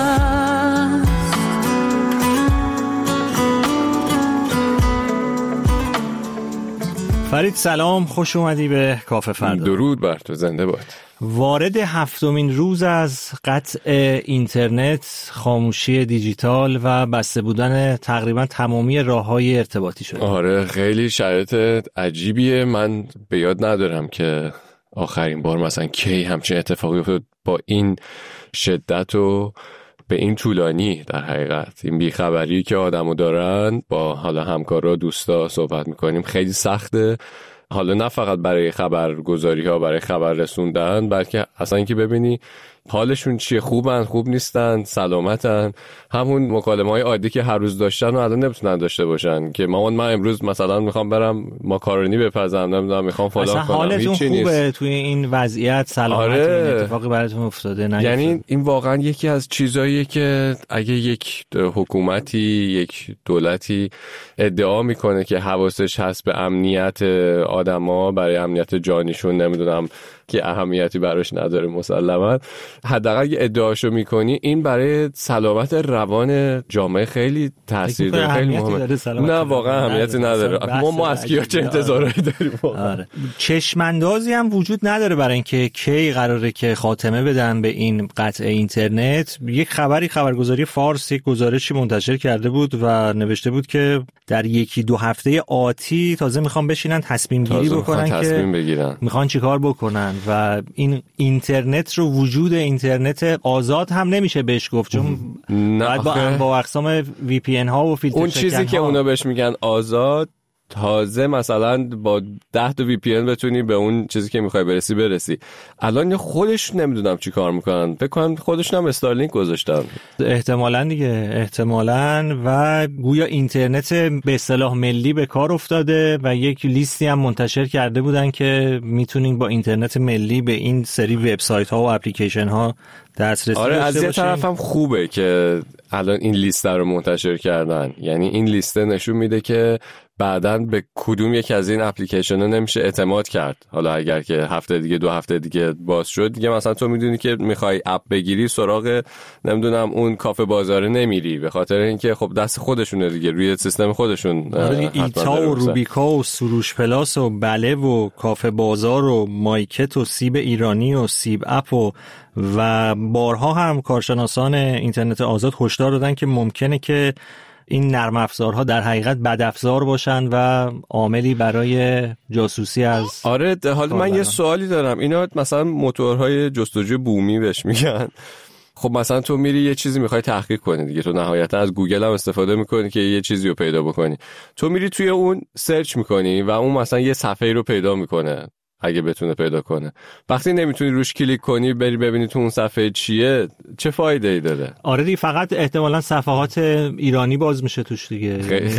فرید سلام، خوش اومدی به کافه فردا. درود بر تو، زنده باد. وارد هفتمین روز از قطع اینترنت، خاموشی دیجیتال و بسته بودن تقریبا تمامی راه‌های ارتباطی شد. آره، خیلی شرایط عجیبیه. من به یاد ندارم که آخرین بار مثلا کی همچین اتفاقی افتاد با این شدت و به این طولانی. در حقیقت این بیخبری که آدمو دارن با حالا همکارا دوستا صحبت میکنیم خیلی سخته. حالا نه فقط برای خبرگزاری ها، برای خبر رسوندن، بلکه اصلا اینکه ببینی حالشون چیه، خوبن، خوب نیستن، سلامتن. همون مکالمه های عادی که هر روز داشتن و الان نمیتونن داشته باشن که مامان من امروز مثلا میخوام برم ماکارونی بپزم، نمیدونم میخوام فلان کنم. اصلا حالتون خوبه توی این وضعیت، سلامت. آره. این اتفاقی براتون افتاده نه؟ یعنی این واقعا یکی از چیزاییه که اگه یک حکومتی، یک دولتی ادعا میکنه که حواسش هست به امنیت آدما، برای امنیت جانیشون، نمیدونم که اهمیتی براش نداره مسلما، حداقل اگه ادعاشو میکنی، این برای سلامت روان جامعه خیلی تاثیر داره، خیلی مهمه. نه واقعا اهمیتی نداره. ما ما از کیا چه انتظاری داریم؟ آره. چشماندازی هم وجود نداره برای اینکه کی قراره که خاتمه بدن به این قطع اینترنت. یک خبری، خبرگزاری فارس یک گزارشی منتشر کرده بود و نوشته بود که در یکی دو هفته آتی تازه میخوان بشینن تصمیم گیری بکنن که تصمیم بگیرن میخوان چیکار بکنن. و این اینترنت رو، وجود اینترنت آزاد هم نمیشه بهش گفت، چون باید با انواع و اقسام وی پی ان ها و فیلتر اون چیزی ها. که اونا بهش میگن آزاد، تازه مثلا با ده تا وی پی ان بتونی به اون چیزی که میخوای برسی برسی. الان خودش نمیدونم چی کار میکنن، فکر کنم خودشون هم استارلینک گذاشتن احتمالاً دیگه، احتمالاً. و گویا اینترنت به اصطلاح ملی به کار افتاده و یک لیستی هم منتشر کرده بودن که میتونین با اینترنت ملی به این سری وبسایت ها و اپلیکیشن ها دسترسی داشته باشین. آره، از یه طرف هم خوبه که الان این لیست رو منتشر کردن. یعنی این لیست نشون میده که بعداً به کدوم یک از این اپلیکیشن‌ها نمیشه اعتماد کرد. حالا اگر که هفته دیگه دو هفته دیگه باز شد دیگه، مثلا تو میدونی که میخوای اپ بگیری سراغ نمیدونم اون کافه بازاره نمیری، به خاطر اینکه خب دست خودشونه دیگه، روی سیستم خودشون. ایتا و روبیکا و سروش پلاس و بله و کافه بازار و مایکت و سیب ایرانی و سیب اپ و و بارها هم کارشناسان اینترنت آزاد هشدار دادن که ممکنه که این نرم افزارها در حقیقت بد افزار باشن و عاملی برای جاسوسی از آره. حالا من یه سوالی دارم، اینا مثلا موتورهای جستجوی بومی بهش میگن. خب مثلا تو میری یه چیزی میخوای تحقیق کنی دیگه، تو نهایتا از گوگل هم استفاده میکنی که یه چیزی رو پیدا بکنی، تو میری توی اون سرچ میکنی و اون مثلا یه صفحه رو پیدا میکنه اگه بتونه پیدا کنه. وقتی نمیتونی روش کلیک کنی بری ببینی تو اون صفحه چیه، چه فایده ای داره؟ آره دی، فقط احتمالاً صفحات ایرانی باز میشه توش دیگه،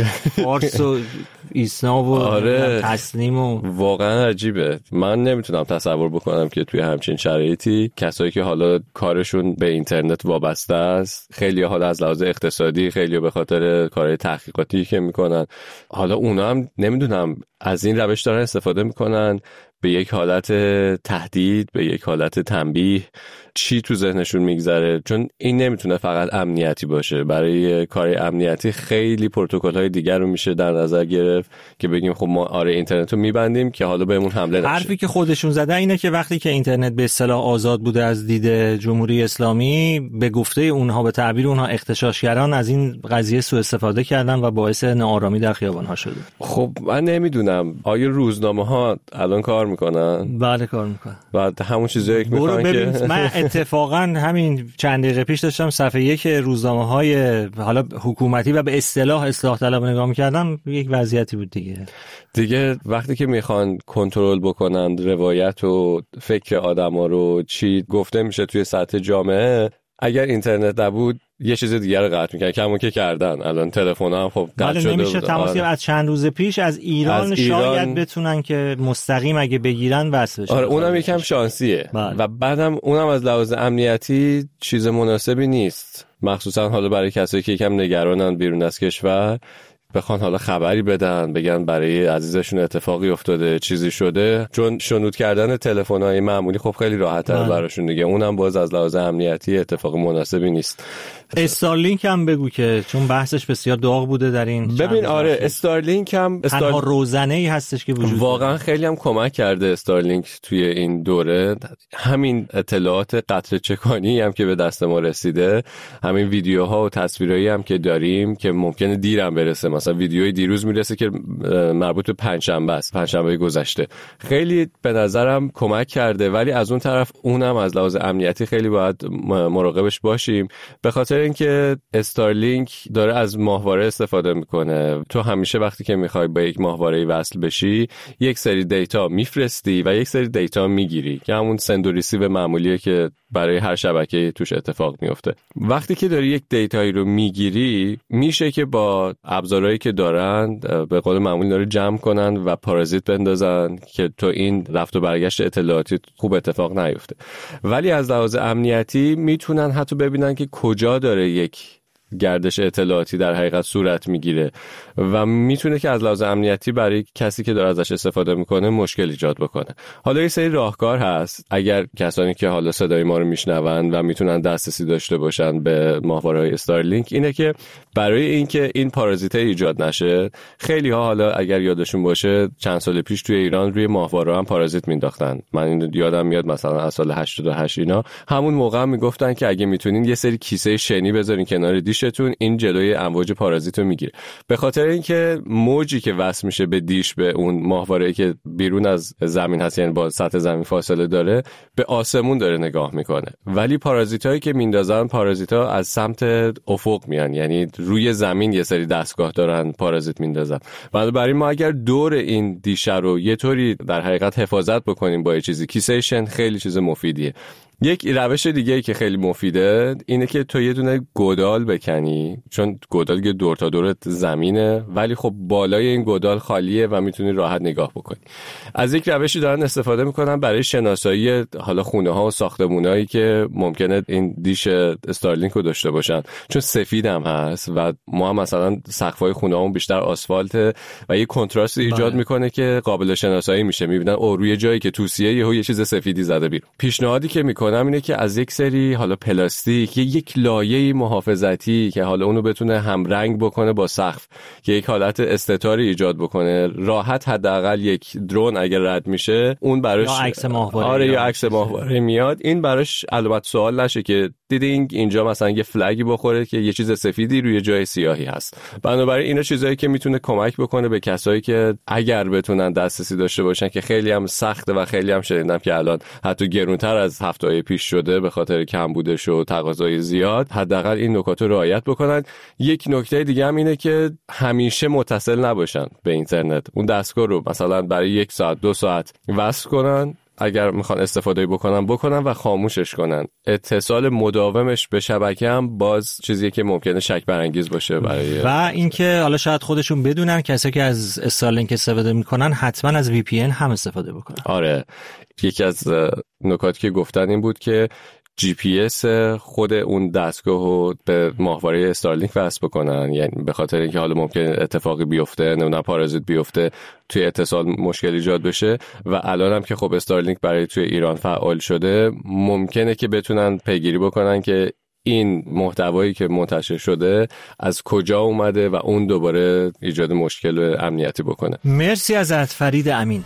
فارس و ایسنا و آره. تسنیم و واقعا عجیبه. من نمیتونم تصور بکنم که توی همچین شرایطی کسایی که حالا کارشون به اینترنت وابسته است، خیلی حالا از لحاظ اقتصادی، خیلی به خاطر کارهای تحقیقاتی که میکنن، حالا اونا هم نمیدونم از این روش دارن استفاده میکنن به یک حالت تهدید، به یک حالت تنبیه. چی تو ذهنشون میگذره؟ چون این نمیتونه فقط امنیتی باشه. برای کار امنیتی خیلی پروتکل‌های دیگر رو میشه در نظر گرفت که بگیم خب ما آره اینترنت رو میبندیم که حالا بهمون حمله نشه. حرفی که خودشون زدن اینه که وقتی که اینترنت به اصطلاح آزاد بوده از دید جمهوری اسلامی، به گفته اونها، به تعبیر اونها، اغتشاشگران از این قضیه سوء استفاده کردن و باعث ناآرامی در خیابان‌ها شده. خب من نمیدونم آیا روزنامه‌ها الان کار میکنن؟ بله کار میکنن. بعد همون چیزایی که میخوان که من اتفاقا همین چند دقیقه پیش داشتم صفحه یک روزنامه‌های حالا حکومتی و به اصطلاح اصلاح طلب نگاه می‌کردم، یک وضعیتی بود دیگه. دیگه وقتی که میخوان کنترل بکنن روایت و فکر آدما رو، چی گفته میشه توی سطح جامعه، اگر اینترنت نبود یه چیز دیگه رو قطع میکنن که همون که کردن. الان تلفن هم خب قطع شده نمیشه بود. تماسی آره. از چند روز پیش از ایران, از ایران شاید بتونن که مستقیم اگه بگیرن وصل بشه. آره اونم یکم شانسیه. بله. و بعدم اونم از لحاظ امنیتی چیز مناسبی نیست، مخصوصا حالا برای کسایی که یکم نگرانن بیرون از کشور، بخوان حالا خبری بدن بگن برای عزیزشون اتفاقی افتاده، چیزی شده، چون شنود کردن تلفن‌های معمولی خب خیلی راحت‌تره براشون دیگه. اونم باز از لحاظ امنیتی اتفاق مناسبی نیست. استارلینک هم بگو که چون بحثش بسیار داغ بوده در این. ببین آره استارلینک هم استار... تنها روزنه‌ای هستش که وجود واقعا داره. خیلی هم کمک کرده استارلینک توی این دوره. همین اطلاعات قطره چکانی هم که به دست ما رسیده، همین ویدیوها و تصویرایی هم که داریم که ممکنه دیرم برسه، مثلا ویدیوی دیروز میرسه که مربوط به پنجشنبه است، پنجشنبه گذشته، خیلی به نظرم کمک کرده. ولی از اون طرف اونم از لحاظ امنیتی خیلی باید مراقبش باشیم، به خاطر اینکه استارلینک داره از ماهواره استفاده میکنه. تو همیشه وقتی که میخوای با یک ماهواره وصل بشی یک سری دیتا میفرستی و یک سری دیتا میگیری که همون سند و ریسیو معمولیه که برای هر شبکه توش اتفاق میفته. وقتی که داری یک دیتایی رو میگیری میشه که با ابزارهایی که دارن به قول معمول داره جمع کنن و پارازیت بندازن که تو این رفت و برگشت اطلاعاتی خوب اتفاق نیفته. ولی از لحاظ امنیتی میتونن حتی ببینن که کجا داره یک گردش اطلاعاتی در حقیقت صورت میگیره و میتونه که از لحاظ امنیتی برای کسی که داره ازش استفاده میکنه مشکل ایجاد بکنه. حالا یه سری راهکار هست اگر کسانی که حالا صدای ما رو میشنون و میتونن دسترسی داشته باشن به ماهواره‌های استارلینک، اینه که برای اینکه این پارازیت ایجاد نشه، خیلی ها حالا اگر یادشون باشه چند سال پیش توی ایران روی ماهواره هم پارازیت مینداختن. من این یادم میاد مثلا از سال هشتاد و هشت اینا همون موقع هم میگفتن که اگه میتونین یه سری کیسه شنی بذارین کنار دیشتون، این جلوی امواج پارازیت رو میگیره. به خاطر اینکه موجی که وصل میشه به دیش، به اون ماهواره‌ای که بیرون از زمین هست، یعنی با سطح زمین فاصله داره، به آسمون داره نگاه میکنه. ولی پارازیتایی که میندازن، پارازیتا از سمت افق میان، یعنی روی زمین یه سری دستگاه دارن پارازیت میندازن. بنابراین ما اگر دور این دیشه رو یه طوری در حقیقت حفاظت بکنیم با یه چیزی، کیسه شن خیلی چیز مفیدیه. یک روش دیگه ای که خیلی مفیده اینه که تو یه دونه گودال بکنی، چون گودال یه دور تا دورت زمینه ولی خب بالای این گودال خالیه و میتونی راحت نگاه بکنی. از یک روشی دارن استفاده میکنن برای شناسایی حالا خونه ها و ساختمونایی که ممکنه این دیش استارلینک رو داشته باشن، چون سفید هم هست و ما هم مثلا سقف‌های خونه‌هامون بیشتر آسفالته و یه کنتراست ایجاد میکنه که قابل شناسایی میشه. میبینن او روی جایی که توسیه یهو یه چیز سفیدی زده بیرون. پیشنهادی که میکنم اینه که از یک سری حالا پلاستیک یک لایه محافظتی که حالا اونو بتونه هم رنگ بکنه با سقف که یک حالت استتاری ایجاد بکنه، راحت حداقل یک درون اگر رد میشه اون براش یا عکس ماهواره آره یا عکس ماهواره میاد، این براش علامت سوال نشه که دیدین اینجا مثلا یه فلگی بخوره که یه چیز سفیدی روی جای سیاهی هست. بنابراین اینا چیزایی که میتونه کمک بکنه به کسایی که اگر بتونن دسترسی داشته باشن، که خیلی هم سخته و خیلی هم شنیدم که الان حتی گرونتر از هفته‌های پیش شده به خاطر کمبودش و تقاضای زیاد، حداقل این نکات رو رعایت بکنن. یک نکته دیگه هم اینه که همیشه متصل نباشن به اینترنت. اون دستگاه رو مثلا برای یک ساعت دو ساعت وصل کنن، اگر میخوان استفاده بکنن بکنن و خاموشش کنن. اتصال مداومش به شبکه هم باز چیزیه که ممکنه شک برانگیز باشه برای و اینکه حالا شاید خودشون بدونن کسایی که از استارلینک استفاده میکنن حتما از وی پی ان هم استفاده بکنن. آره، یکی از نکاتی که گفتن این بود که جی پی اس خود اون دستگاهو به ماهواره استارلینک وصل بکنن، یعنی به خاطر اینکه حالا ممکنه اتفاقی بیفته، نمیدونم پارازیت بیفته، توی اتصال مشکل ایجاد بشه. و الان هم که خب استارلینک برای توی ایران فعال شده، ممکنه که بتونن پیگیری بکنن که این محتوایی که منتشر شده از کجا اومده و اون دوباره ایجاد مشکل امنیتی بکنه. مرسی ازت فرید امین.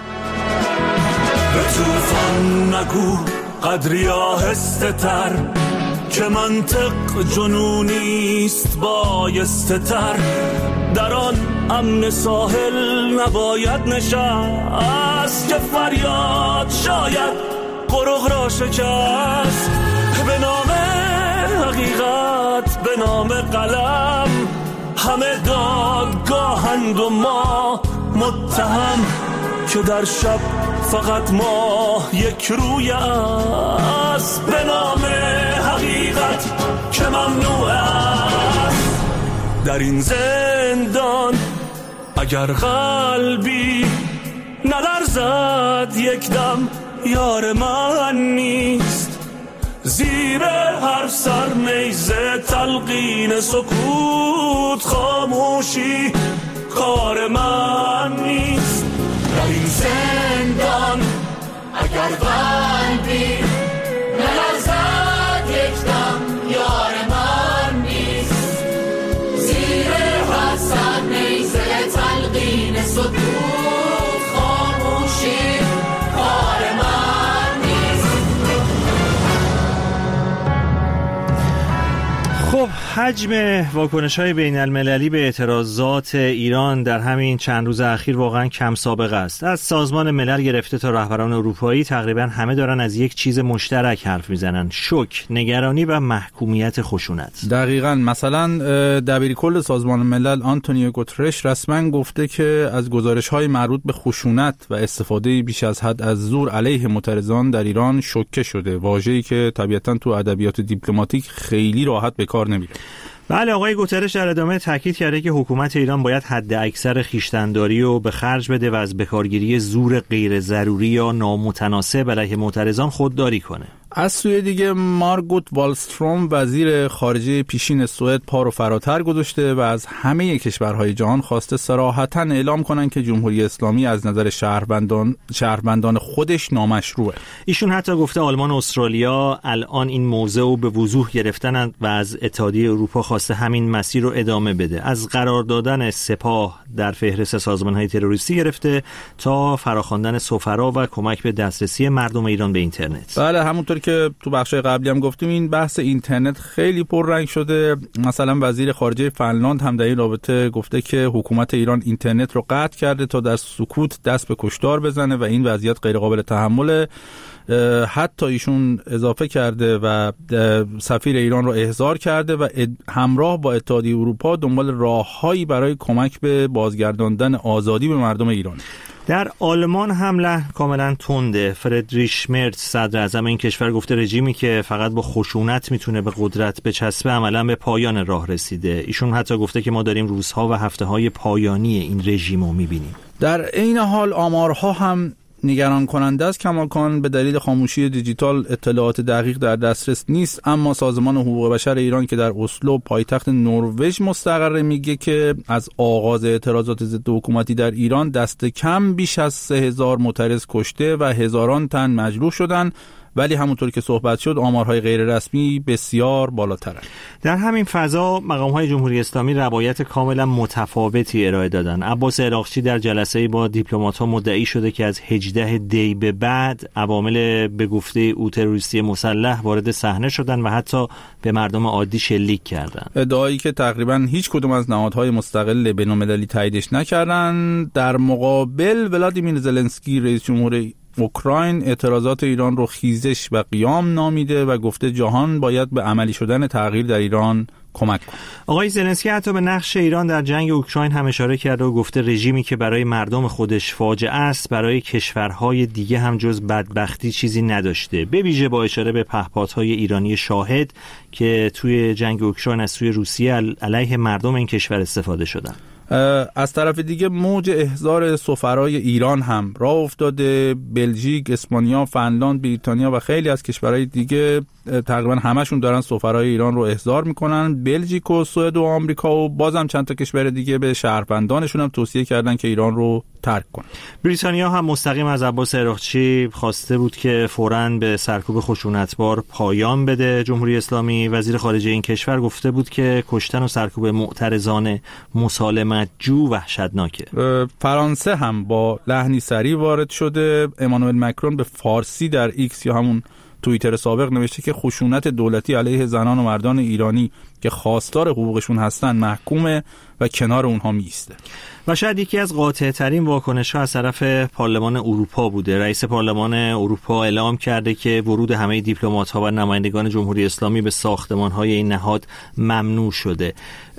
به طوفان نگو قدری آهسته تر که منطق جنونیست بایسته تر، در آن امن ساحل نباید نشست که فریاد شاید قرق را شکست. به نام حقیقت، به نام قلم، همه دادگاهند و ما متهم که در شب فقط ما یک روی است. به نام حقیقت که ممنوع است در این زندان، اگر قلبی نلرزد یک دم یار من نیست. زیر هر سر نیزه تلقین سکوت، خاموشی کار من نیست. در این زندان اگر قلبی نلرزد یک دم یار من نیست. زیر هر سر نیزه تلقین سکوت، خاموشی کار من نیست. خب حجم واکنش‌های بین المللی به اعتراضات ایران در همین چند روز اخیر واقعا کم سابقه است. از سازمان ملل گرفته تا رهبران اروپایی تقریبا همه دارن از یک چیز مشترک حرف میزنن: شوک، نگرانی و محکومیت خشونت. دقیقاً. مثلا دبیرکل سازمان ملل آنتونیو گوترش رسما گفته که از گزارش‌های مربوط به خشونت و استفاده بیش از حد از زور علیه معترضان در ایران شوکه شده، واژه‌ای که طبیعتاً تو ادبیات دیپلماتیک خیلی راحت به کار نمیره. بله، آقای گوترش در ادامه تاکید کرده که حکومت ایران باید حد اکثر خویشتن‌داری رو به خرج بده و از بکارگیری زور غیر ضروری یا نامتناسب علیه معترضان خودداری کنه. از سوی دیگه مارگوت والستروم وزیر خارجه پیشین سوئد پا رو فراتر گذاشته و از همه کشورهای جهان خواسته صراحتاً اعلام کنن که جمهوری اسلامی از نظر شهروندان شهروندان خودش نامشروعه. ایشون حتی گفته آلمان و استرالیا الان این موضع رو به وضوح گرفتن و از اتحادیه اروپا خواسته همین مسیر رو ادامه بده. از قرار دادن سپاه در فهرست سازمان‌های تروریستی گرفته تا فراخواندن سفرا و کمک به دسترسی مردم ایران به اینترنت. بله، همونطور که تو بخش قبلی هم گفتیم این بحث اینترنت خیلی پررنگ شده. مثلا وزیر خارجه فنلاند هم در این رابطه گفته که حکومت ایران اینترنت رو قطع کرده تا در سکوت دست به کشتار بزنه و این وضعیت غیر قابل تحمله. حتی ایشون اضافه کرده و سفیر ایران رو احضار کرده و همراه با اتحادیه اروپا دنبال راههایی برای کمک به بازگرداندن آزادی به مردم ایران. در آلمان هم لحن کاملا تنده. فردریش مرز صدر اعظم این کشور گفته رژیمی که فقط با خشونت میتونه به قدرت بچسبه عملا به پایان راه رسیده. ایشون حتی گفته که ما داریم روزها و هفته‌های پایانی این رژیم رو میبینیم. در این حال آمارها هم نگران کننده است. کماکان به دلیل خاموشی دیجیتال اطلاعات دقیق در دسترس نیست، اما سازمان حقوق بشر ایران که در اسلو پایتخت نروژ مستقره میگه که از آغاز اعتراضات ضد حکومتی در ایران دست کم بیش از سه هزار معترض کشته و هزاران تن مجروح شدن، ولی همونطور که صحبت شد آمارهای غیر رسمی بسیار بالاترند. در همین فضا مقام‌های جمهوری اسلامی روایت کاملا متفاوتی ارائه دادن. عباس عراقچی در جلسه‌ای با دیپلمات‌ها مدعی شده که از هجدهم دی به بعد عوامل به گفته او تروریستی مسلح وارد صحنه شدن و حتی به مردم عادی شلیک کردند. ادعایی که تقریبا هیچ کدوم از نهادهای مستقل بین‌المللی تاییدش نکردند. در مقابل ولادیمیر زلنسکی رئیس جمهور اوکراین اعتراضات ایران رو خیزش و قیام نامیده و گفته جهان باید به عملی شدن تغییر در ایران کمک کنه. آقای زلنسکی حتی به نقش ایران در جنگ اوکراین هم اشاره کرده و گفته رژیمی که برای مردم خودش فاجعه است برای کشورهای دیگه هم جز بدبختی چیزی نداشته، به ویژه با اشاره به پهپادهای ایرانی شاهد که توی جنگ اوکراین از سوی روسیه علیه مردم این کشور استفاده شدن. از طرف دیگه موج احضار سفرای ایران هم راه افتاده. بلژیک، اسپانیا، فنلاند، بریتانیا و خیلی از کشورهای دیگه تقریبا همشون دارن سفرای ایران رو احضار میکنن. بلژیک و سوئد و آمریکا و بازم چند تا کشور دیگه به شهروندانشون هم توصیه کردن که ایران رو ترک کنن. بریتانیا هم مستقیم از عباس عراقچی خواسته بود که فوراً به سرکوب خشونتبار پایان بده. جمهوری اسلامی وزیر خارجه این کشور گفته بود که کشتن و سرکوب معترضان مسالمت جو وحشتناکه. فرانسه هم با لحنی سریع وارد شده. امانوئل مکرون به فارسی در ایکس یا همون توییتر سابق نوشته که خشونت دولتی علیه زنان و مردان ایرانی که خواستار حقوقشون هستن محکومه و کنار اونها میسته. و شاید یکی از قاطع ترین واکنش‌ها از طرف پارلمان اروپا بوده. رئیس پارلمان اروپا اعلام کرده که ورود همه دیپلمات‌ها و نمایندگان جمهوری اسلامی به ساختمان‌های این نهاد ممنوع شده.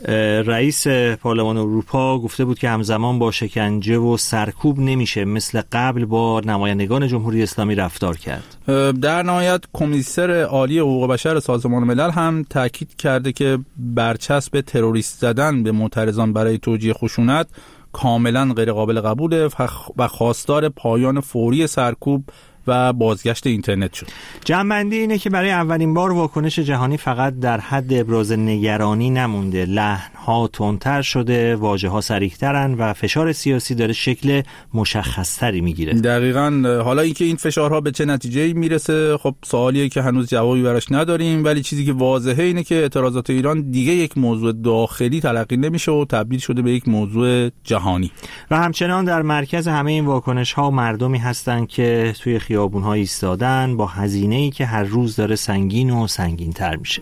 رئیس پارلمان اروپا گفته بود که همزمان با شکنجه و سرکوب نمیشه مثل قبل با نمایندگان جمهوری اسلامی رفتار کرد. در نهایت کمیسر عالی حقوق بشر سازمان ملل هم تاکید کرده که برچسب تروریست زدن به معترضان برای توجیه خشونت کاملا غیر قابل قبوله و خواستار پایان فوری سرکوب و بازگشت اینترنت شد. جمع‌بندی اینه که برای اولین بار واکنش جهانی فقط در حد ابراز نگرانی نمونده. لحن‌ها تندتر شده، واژه‌ها صریح‌ترن و فشار سیاسی داره شکل مشخص‌تری میگیره. دقیقاً. حالا اینکه این فشارها به چه نتیجه‌ای میرسه خب سوالیه که هنوز جوابی براش نداریم، ولی چیزی که واضحه اینه که اعتراضات ایران دیگه یک موضوع داخلی تلقی نمیشه و تبدیل شده به یک موضوع جهانی. و همچنان در مرکز همه این واکنش‌ها مردمی هستن که توی خیابون‌ها ایستادن با هزینه‌ای که هر روز داره سنگین و سنگین‌تر میشه.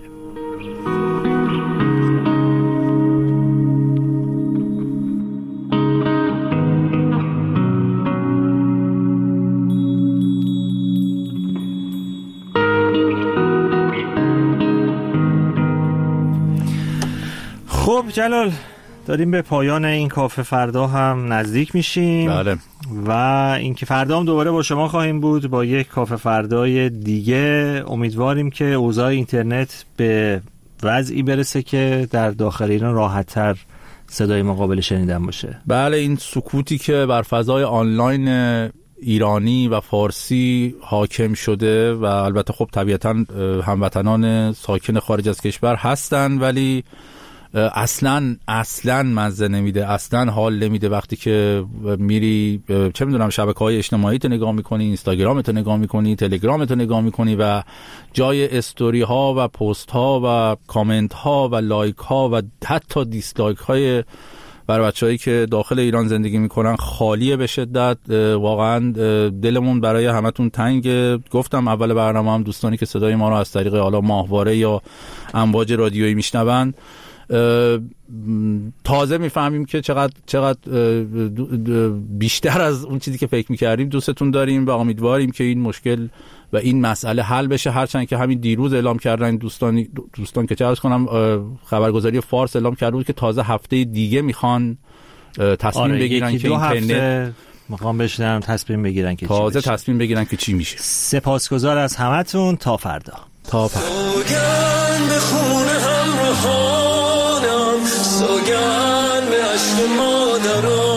خب جلال، داریم به پایان این کافه فردا هم نزدیک میشیم. بله. و اینکه فردا هم دوباره با شما خواهیم بود با یک کافه فردای دیگه. امیدواریم که اوضاع اینترنت به وضعی برسه که در داخل ایران راحت‌تر صدای مقابل شنیدن باشه. بله، این سکوتی که بر فضای آنلاین ایرانی و فارسی حاکم شده و البته خب طبیعتاً هموطنان ساکن خارج از کشور هستن، ولی اصلاً اصلاً مزه نمیده، اصلاً حال نمیده وقتی که میری چه میدونم شبکه‌های اجتماعی تو نگاه میکنی، اینستاگرام تو نگاه میکنی، تلگرام تو نگاه میکنی و جای استوری ها و پست ها و کامنت ها و لایک ها و حتی دیسلایک های برای بچه‌هایی که داخل ایران زندگی میکنن خالیه به شدت. واقعا دلمون برای همتون تنگ. گفتم اول برنامه هم دوستانی که صدای ما رو از طریق حالا ماهواره یا امواج رادیویی میشنون تازه میفهمیم که چقدر چقدر بیشتر از اون چیزی که فکر میکردیم دوستتون داریم و امیدواریم که این مشکل و این مسئله حل بشه. هرچند که همین دیروز اعلام کردن دوستان دوستان که چه عرض کنم خبرگزاری فارس اعلام کرده بود که تازه هفته دیگه میخوان تصمیم آره بگیرن که اینترنت میخوام بشنم تصمیم بگیرن که تازه تصمیم بگیرن که چی میشه. سپاسگزار از همتون. تا فردا. تا فردا. سوگن به خون همراهانم، سوگن به عشق مادرم.